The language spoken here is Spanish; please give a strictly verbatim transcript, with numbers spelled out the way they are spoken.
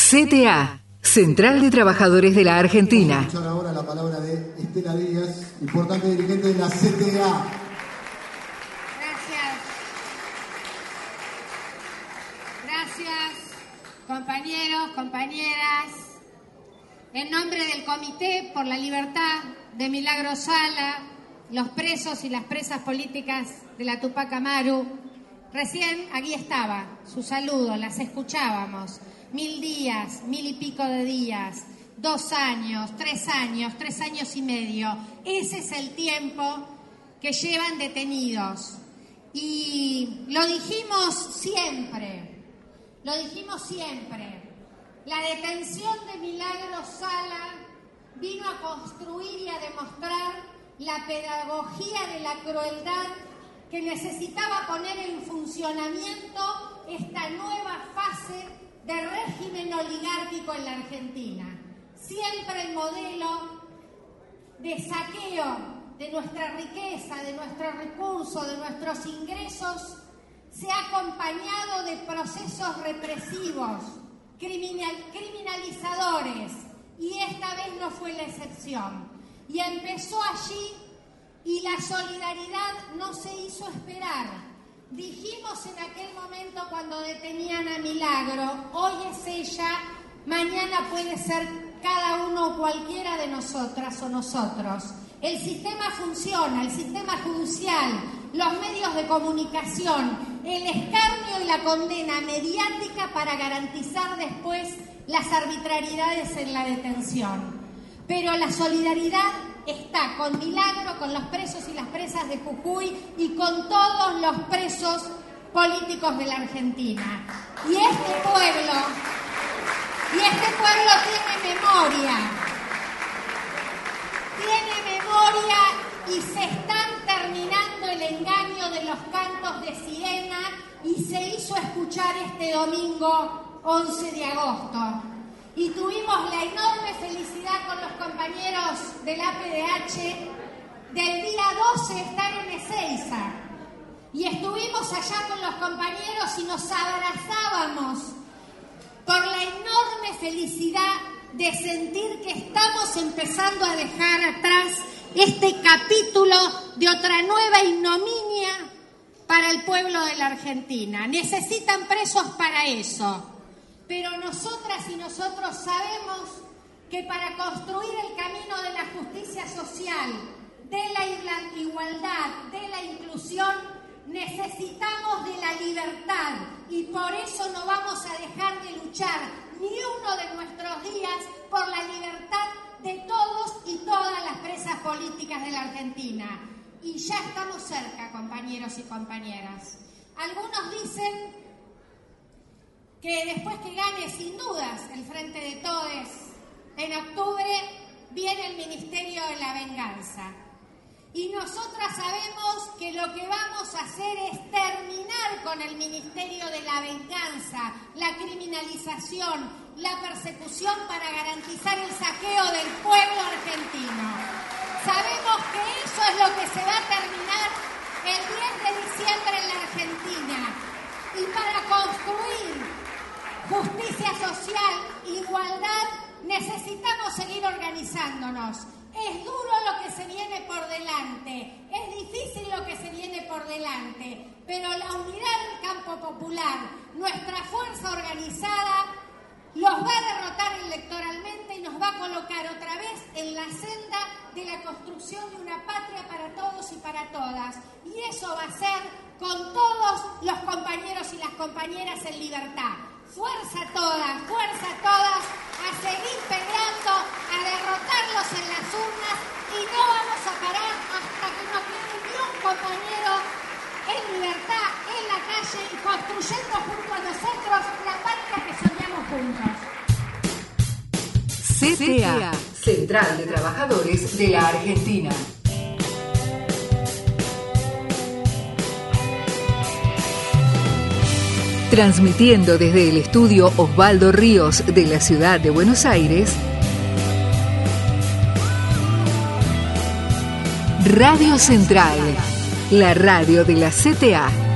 C T A, Central de Trabajadores de la Argentina. Vamos a escuchar ahora la palabra de Estela Díaz, importante dirigente de la C T A. Gracias. Gracias, compañeros, compañeras. En nombre del Comité por la Libertad de Milagro Sala, los presos y las presas políticas de la Tupac Amaru, recién aquí estaba su saludo, las escuchábamos. Mil días, mil y pico de días, dos años, tres años, tres años y medio. Ese es el tiempo que llevan detenidos. Y lo dijimos siempre, lo dijimos siempre. La detención de Milagro Sala vino a construir y a demostrar la pedagogía de la crueldad que necesitaba poner en funcionamiento esta nueva fase de régimen oligárquico en la Argentina. Siempre el modelo de saqueo de nuestra riqueza, de nuestros recursos, de nuestros ingresos, se ha acompañado de procesos represivos, criminal, criminalizadores, y esta vez no fue la excepción. Y empezó allí y la solidaridad no se hizo esperar. Dijimos en aquel momento cuando detenían a Milagro, hoy es ella, mañana puede ser cada uno o cualquiera de nosotras o nosotros. El sistema funciona, el sistema judicial, los medios de comunicación, el escarnio y la condena mediática para garantizar después las arbitrariedades en la detención. Pero la solidaridad está con Milagro, con los presos y las presas de Jujuy y con todos los presos políticos de la Argentina. Y este pueblo, y este pueblo tiene memoria, tiene memoria y se están terminando el engaño de los cantos de sirena y se hizo escuchar este domingo once de agosto. Y tuvimos la enorme felicidad con los compañeros del A P D H del día doce estar en Ezeiza. Y estuvimos allá con los compañeros y nos abrazábamos por la enorme felicidad de sentir que estamos empezando a dejar atrás este capítulo de otra nueva ignominia para el pueblo de la Argentina. Necesitan presos para eso. Pero nosotras y nosotros sabemos que para construir el camino de la justicia social, de la igualdad, de la inclusión, necesitamos de la libertad y por eso no vamos a dejar de luchar ni uno de nuestros días por la libertad de todos y todas las presas políticas de la Argentina. Y ya estamos cerca, compañeros y compañeras. Algunos dicen que después que gane sin dudas el Frente de Todes en octubre, viene el Ministerio de la Venganza. Y nosotras sabemos que lo que vamos a hacer es terminar con el Ministerio de la Venganza, la criminalización, la persecución para garantizar el saqueo del pueblo argentino. Sabemos que eso es lo que se va a terminar el diez de diciembre en la Argentina. Y para construir justicia social, igualdad, necesitamos seguir organizándonos. Es duro lo que se viene por delante, es difícil lo que se viene por delante, pero la unidad del campo popular, nuestra fuerza organizada, los va a derrotar electoralmente y nos va a colocar otra vez en la senda de la construcción de una patria para todos y para todas. Y eso va a ser con todos los compañeros y las compañeras en libertad. Fuerza todas, fuerza todas, a seguir peleando, a derrotarlos en las urnas y no vamos a parar hasta que no quede ni un compañero en libertad, en la calle y construyendo junto a nosotros la patria que soñamos juntos. C T A, Central de Trabajadores de la Argentina. Transmitiendo desde el estudio Osvaldo Ríos de la ciudad de Buenos Aires, Radio Central, la radio de la C T A.